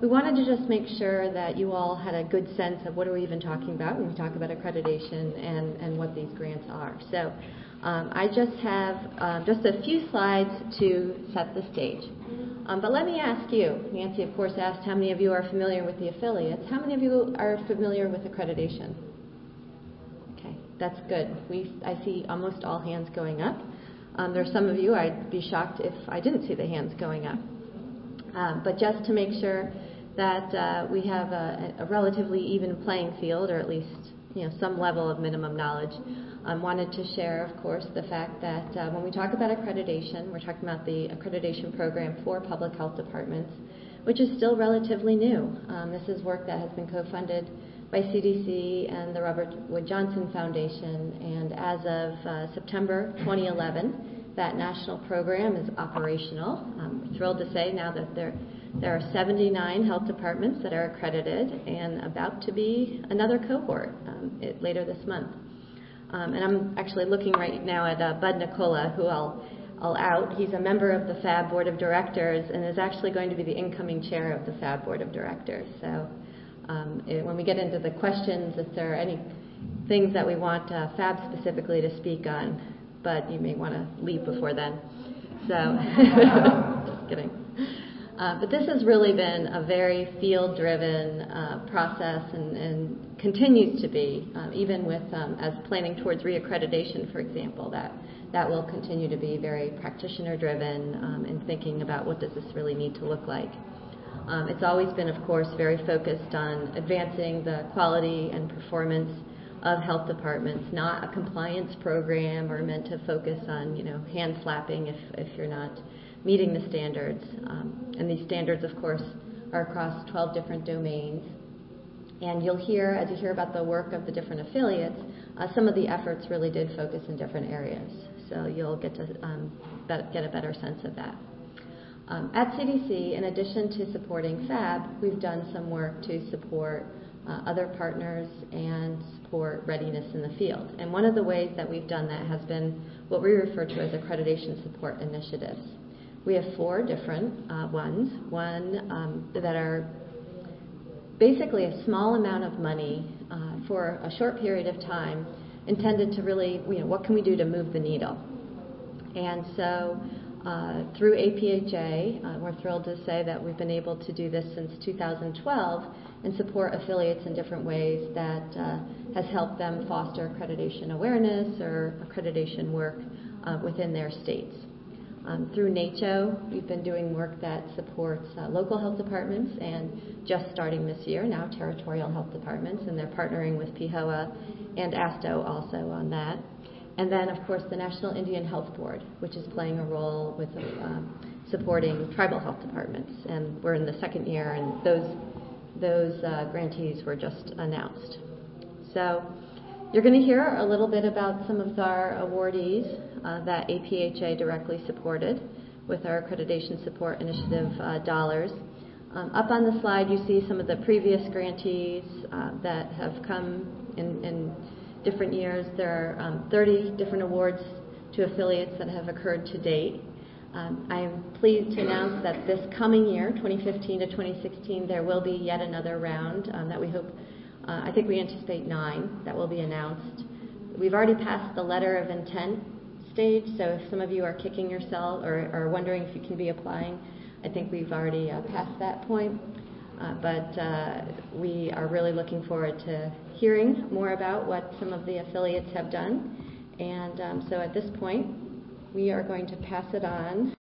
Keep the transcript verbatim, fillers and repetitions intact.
we wanted to just make sure that you all had a good sense of what are we even talking about when we talk about accreditation and, and what these grants are. So um, I just have um, just a few slides to set the stage. Um, but let me ask you, Nancy of course asked how many of you are familiar with the affiliates. How many of you are familiar with accreditation? Okay, that's good. We, I see almost all hands going up. Um, there are some of you, I'd be shocked if I didn't see the hands going up. Um, but just to make sure that uh, we have a, a relatively even playing field, or at least you know some level of minimum knowledge, I um, wanted to share, of course, the fact that uh, when we talk about accreditation, we're talking about the accreditation program for public health departments, which is still relatively new. Um, this is work that has been co-funded by C D C and the Robert Wood Johnson Foundation, and as of uh, September twenty eleven, that national program is operational. Um, we're thrilled to say now that there, there are seventy-nine health departments that are accredited, and about to be another cohort um, it, later this month. Um, and I'm actually looking right now at uh, Bud Nicola, who I'll, I'll out. He's a member of the F A B Board of Directors and is actually going to be the incoming chair of the F A B Board of Directors. So um, it, when we get into the questions, if there are any things that we want uh, F A B specifically to speak on, but you may want to leave before then. So, just kidding. Uh, but this has really been a very field-driven uh, process and, and continues to be, um, even with um, as planning towards reaccreditation, for example, that that will continue to be very practitioner-driven um, in thinking about what does this really need to look like. Um, it's always been, of course, very focused on advancing the quality and performance of health departments, not a compliance program or meant to focus on, you know, hand slapping if, if you're not meeting the standards. Um, and these standards, of course, are across twelve different domains. And you'll hear, as you hear about the work of the different affiliates, uh, some of the efforts really did focus in different areas. So you'll get to um, get a better sense of that. Um, at C D C, in addition to supporting F A B, we've done some work to support uh, other partners and support readiness in the field. And one of the ways that we've done that has been what we refer to as accreditation support initiatives. We have four different uh, ones. One um, that are basically a small amount of money uh, for a short period of time intended to really, you know, what can we do to move the needle? And so uh, through A P H A, uh, we're thrilled to say that we've been able to do this since two thousand twelve and support affiliates in different ways that uh, has helped them foster accreditation awareness or accreditation work uh, within their states. Um, through NACCHO, we've been doing work that supports uh, local health departments and just starting this year, now territorial health departments, and they're partnering with P H O A and ASTO also on that. And then, of course, the National Indian Health Board, which is playing a role with um, supporting tribal health departments. And we're in the second year, and those, those uh, grantees were just announced. So you're going to hear a little bit about some of our awardees uh, that A P H A directly supported with our Accreditation Support Initiative uh, dollars. Um, up on the slide, you see some of the previous grantees uh, that have come in, in different years. There are um, thirty different awards to affiliates that have occurred to date. Um, I am pleased to announce that this coming year, twenty fifteen to twenty sixteen, there will be yet another round um, that we hope, uh, I think we anticipate nine that will be announced. We've already passed the letter of intent stage, so if some of you are kicking yourself or are wondering if you can be applying, I think we've already uh, passed that point. Uh, but uh, we are really looking forward to hearing more about what some of the affiliates have done. And um, so at this point, we are going to pass it on